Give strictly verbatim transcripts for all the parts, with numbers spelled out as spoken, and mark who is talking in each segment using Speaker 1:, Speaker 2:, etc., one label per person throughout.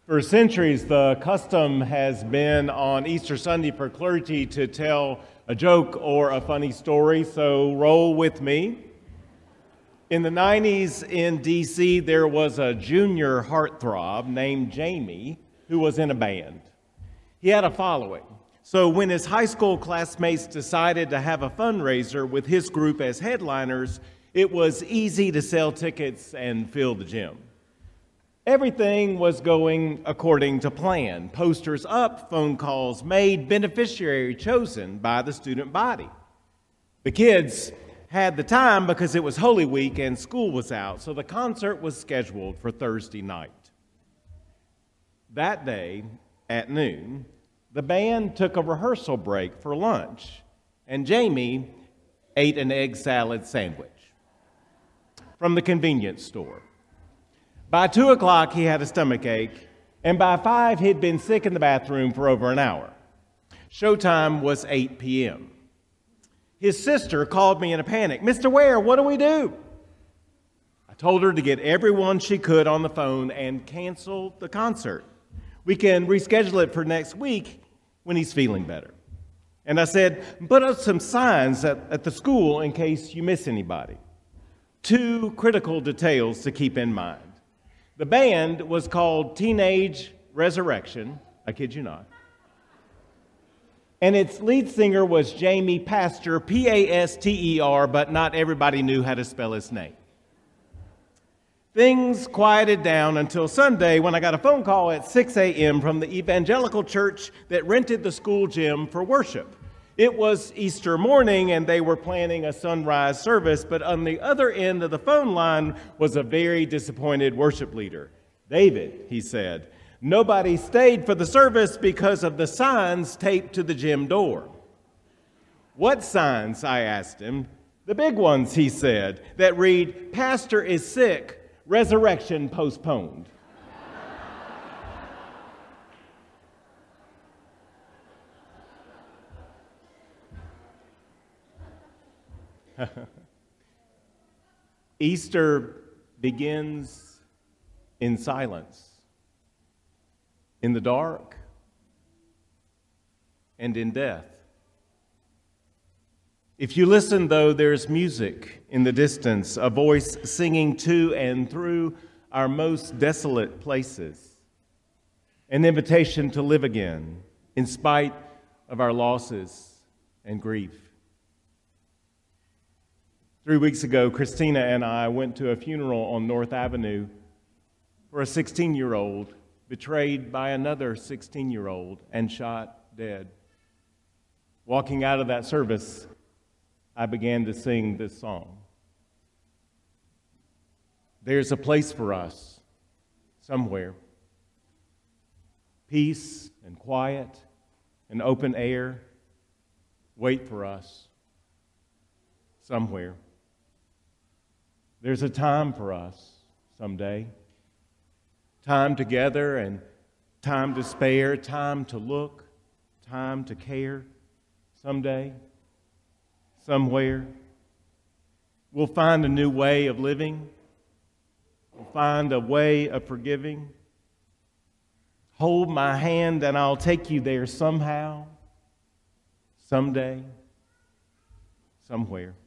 Speaker 1: For centuries, the custom has been on Easter Sunday for clergy to tell a joke or a funny story, so roll with me. In the nineties in D C, there was a junior heartthrob named Jamie who was in a band. He had a following, so when his high school classmates decided to have a fundraiser with his group as headliners, it was easy to sell tickets and fill the gym. Everything was going according to plan. Posters up, phone calls made, beneficiary chosen by the student body. The kids had the time because it was Holy Week and school was out, so the concert was scheduled for Thursday night. That day, at noon, the band took a rehearsal break for lunch, and Jamie ate an egg salad sandwich from the convenience store. By two o'clock, he had a stomach ache, and by five, he'd been sick in the bathroom for over an hour. Showtime was eight p.m. His sister called me in a panic. "Mister Ware, what do we do?" I told her to get everyone she could on the phone and cancel the concert. We can reschedule it for next week when he's feeling better. And I said, put up some signs at, at the school in case you miss anybody. Two critical details to keep in mind. The band was called Teenage Resurrection, I kid you not. And its lead singer was Jamie Pastor, P A S T E R, but not everybody knew how to spell his name. Things quieted down until Sunday when I got a phone call at six a.m. from the evangelical church that rented the school gym for worship. It was Easter morning, and they were planning a sunrise service, but on the other end of the phone line was a very disappointed worship leader. "David," he said, "nobody stayed for the service because of the signs taped to the gym door." "What signs?" I asked him. "The big ones," he said, that read, "Pastor is sick, resurrection postponed." Easter begins in silence, in the dark, and in death. If you listen, though, there's music in the distance, a voice singing to and through our most desolate places, an invitation to live again in spite of our losses and grief. Three weeks ago, Christina and I went to a funeral on North Avenue for a sixteen-year-old betrayed by another sixteen-year-old and shot dead. Walking out of that service, I began to sing this song. There's a place for us somewhere. Peace and quiet and open air wait for us somewhere. There's a time for us someday. Time together and time to spare, time to look, time to care. Someday, somewhere, we'll find a new way of living. We'll find a way of forgiving. Hold my hand and I'll take you there somehow, someday, somewhere.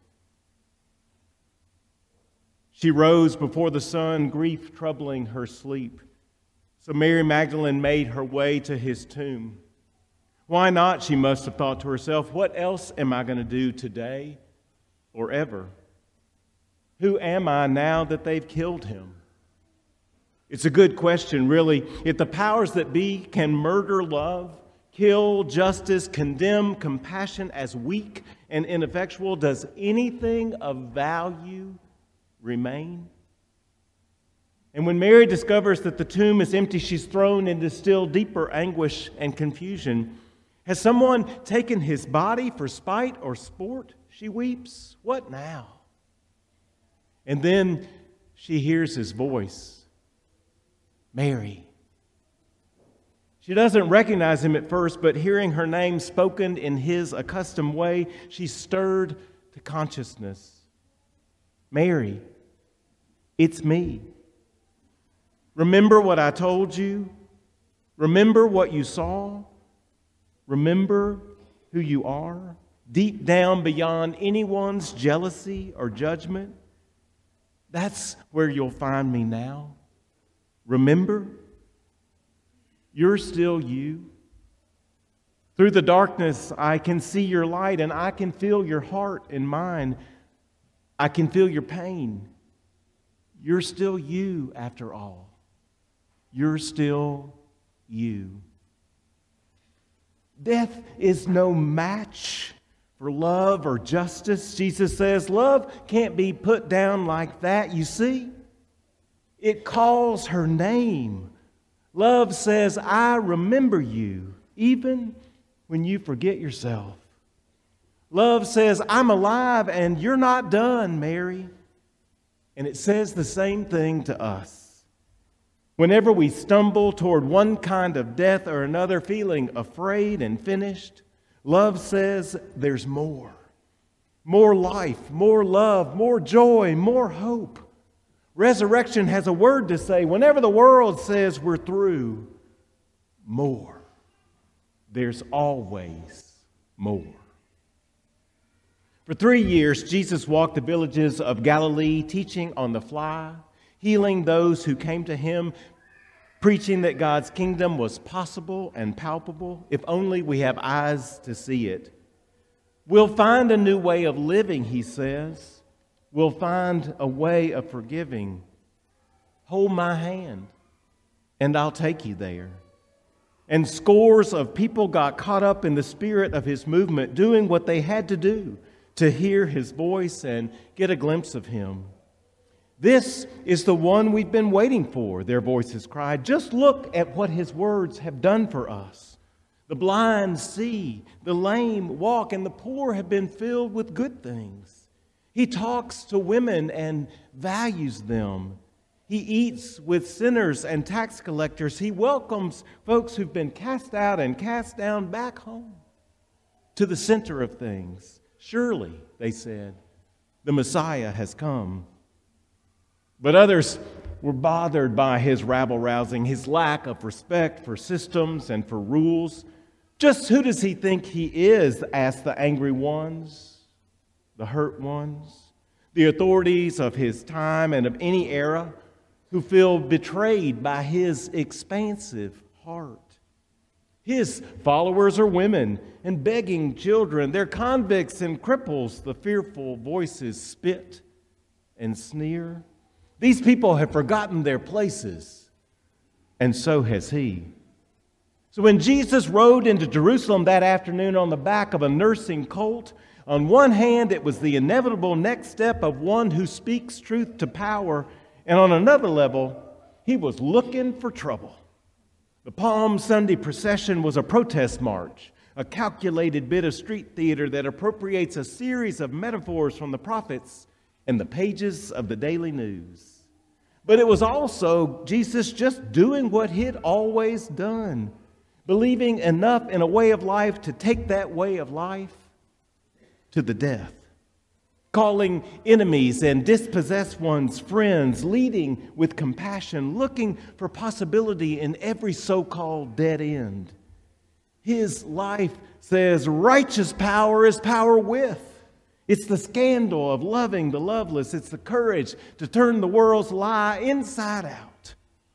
Speaker 1: She rose before the sun, grief troubling her sleep. So Mary Magdalene made her way to his tomb. Why not, she must have thought to herself, what else am I going to do today or ever? Who am I now that they've killed him? It's a good question, really. If the powers that be can murder love, kill justice, condemn compassion as weak and ineffectual, does anything of value remain? And when Mary discovers that the tomb is empty, she's thrown into still deeper anguish and confusion. Has someone taken his body for spite or sport? She weeps. What now? And then she hears his voice. Mary. She doesn't recognize him at first, but hearing her name spoken in his accustomed way, she's stirred to consciousness. Mary, it's me. Remember what I told you? Remember what you saw. Remember who you are, deep down beyond anyone's jealousy or judgment. That's where you'll find me now. Remember, you're still you. Through the darkness, I can see your light, and I can feel your heart and mind. I can feel your pain. You're still you after all. You're still you. Death is no match for love or justice. Jesus says love can't be put down like that. You see, it calls her name. Love says, I remember you, even when you forget yourself. Love says, I'm alive and you're not done, Mary. And it says the same thing to us. Whenever we stumble toward one kind of death or another, feeling afraid and finished, love says there's more. More life, more love, more joy, more hope. Resurrection has a word to say. Whenever the world says we're through, more. There's always more. For three years, Jesus walked the villages of Galilee, teaching on the fly, healing those who came to him, preaching that God's kingdom was possible and palpable, if only we have eyes to see it. We'll find a new way of living, he says. We'll find a way of forgiving. Hold my hand, and I'll take you there. And scores of people got caught up in the spirit of his movement, doing what they had to do to hear his voice and get a glimpse of him. This is the one we've been waiting for, their voices cried. Just look at what his words have done for us. The blind see, the lame walk, and the poor have been filled with good things. He talks to women and values them. He eats with sinners and tax collectors. He welcomes folks who've been cast out and cast down back home to the center of things. Surely, they said, the Messiah has come. But others were bothered by his rabble-rousing, his lack of respect for systems and for rules. Just who does he think he is? Asked the angry ones, the hurt ones, the authorities of his time and of any era who feel betrayed by his expansive heart. His followers are women and begging children. They're convicts and cripples. The fearful voices spit and sneer. These people have forgotten their places, and so has he. So when Jesus rode into Jerusalem that afternoon on the back of a nursing colt, on one hand it was the inevitable next step of one who speaks truth to power, and on another level, he was looking for trouble. The Palm Sunday procession was a protest march, a calculated bit of street theater that appropriates a series of metaphors from the prophets and the pages of the daily news. But it was also Jesus just doing what he'd always done, believing enough in a way of life to take that way of life to the death, calling enemies and dispossessed ones friends, leading with compassion, looking for possibility in every so-called dead end. His life says righteous power is power with. It's the scandal of loving the loveless. It's the courage to turn the world's lie inside out.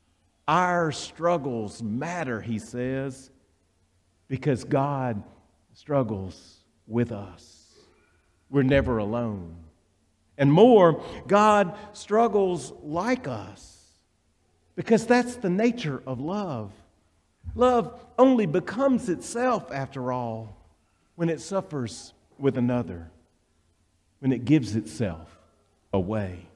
Speaker 1: Our struggles matter, he says, because God struggles with us. We're never alone. And more, God struggles like us, because that's the nature of love. Love only becomes itself, after all, when it suffers with another, when it gives itself away.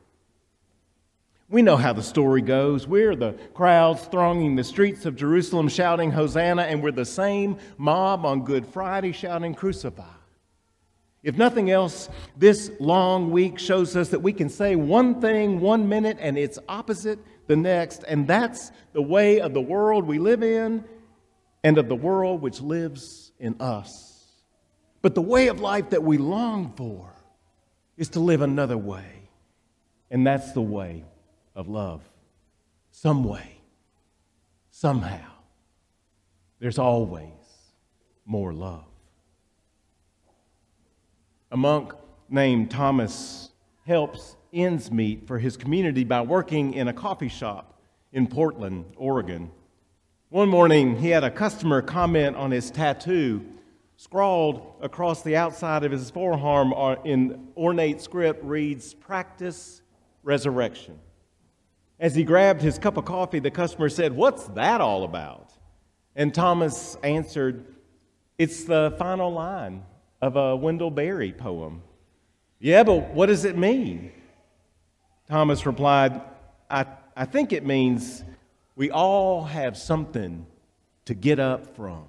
Speaker 1: We know how the story goes. We're the crowds thronging the streets of Jerusalem shouting Hosanna, and we're the same mob on Good Friday shouting Crucify. If nothing else, this long week shows us that we can say one thing one minute and its opposite the next, and that's the way of the world we live in and of the world which lives in us. But the way of life that we long for is to live another way, and that's the way of love. Some way, somehow, there's always more love. A monk named Thomas helps ends meet for his community by working in a coffee shop in Portland, Oregon. One morning, he had a customer comment on his tattoo. Scrawled across the outside of his forearm in ornate script reads, "Practice Resurrection." As he grabbed his cup of coffee, the customer said, "What's that all about?" And Thomas answered, "It's the final line of a Wendell Berry poem." "Yeah, but what does it mean?" Thomas replied, I, I think it means we all have something to get up from."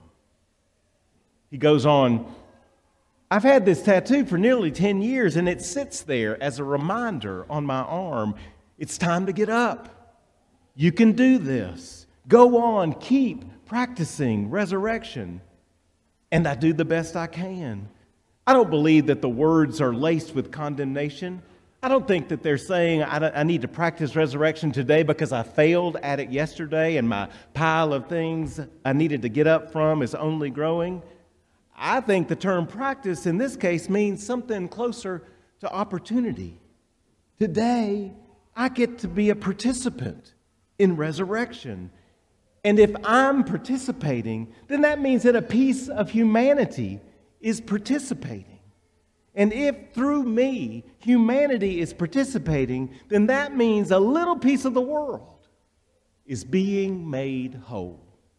Speaker 1: He goes on, "I've had this tattoo for nearly ten years, and it sits there as a reminder on my arm. It's time to get up. You can do this. Go on, keep practicing resurrection." And I do the best I can. I don't believe that the words are laced with condemnation. I don't think that they're saying I, I need to practice resurrection today because I failed at it yesterday and my pile of things I needed to get up from is only growing. I think the term practice in this case means something closer to opportunity. Today, I get to be a participant in resurrection. And if I'm participating, then that means that a piece of humanity is participating. And if through me, humanity is participating, then that means a little piece of the world is being made whole.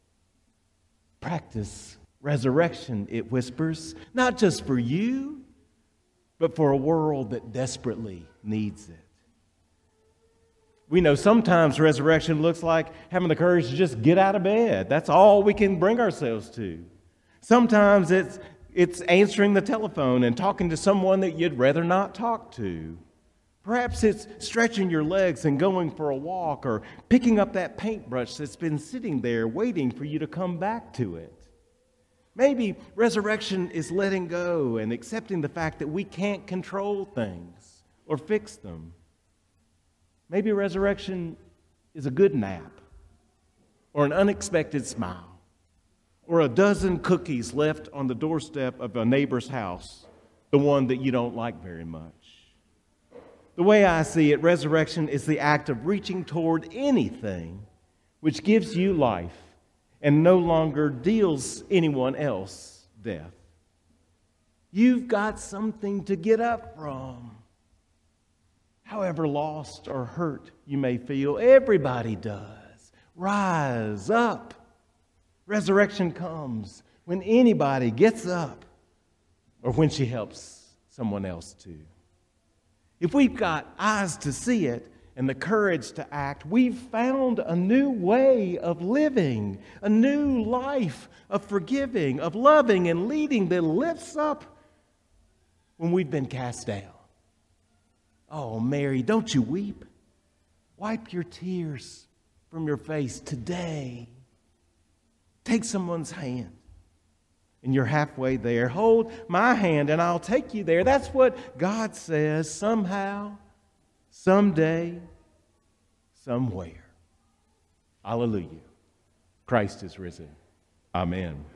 Speaker 1: Practice resurrection, it whispers, not just for you, but for a world that desperately needs it. We know sometimes resurrection looks like having the courage to just get out of bed. That's all we can bring ourselves to. Sometimes it's it's answering the telephone and talking to someone that you'd rather not talk to. Perhaps it's stretching your legs and going for a walk, or picking up that paintbrush that's been sitting there waiting for you to come back to it. Maybe resurrection is letting go and accepting the fact that we can't control things or fix them. Maybe resurrection is a good nap, or an unexpected smile, or a dozen cookies left on the doorstep of a neighbor's house, the one that you don't like very much. The way I see it, resurrection is the act of reaching toward anything which gives you life and no longer deals anyone else death. You've got something to get up from. However lost or hurt you may feel, everybody does. Rise up. Resurrection comes when anybody gets up or when she helps someone else to. If we've got eyes to see it and the courage to act, we've found a new way of living, a new life of forgiving, of loving and leading that lifts up when we've been cast down. Oh, Mary, don't you weep. Wipe your tears from your face today. Take someone's hand, and you're halfway there. Hold my hand, and I'll take you there. That's what God says somehow, someday, somewhere. Hallelujah. Christ is risen. Amen.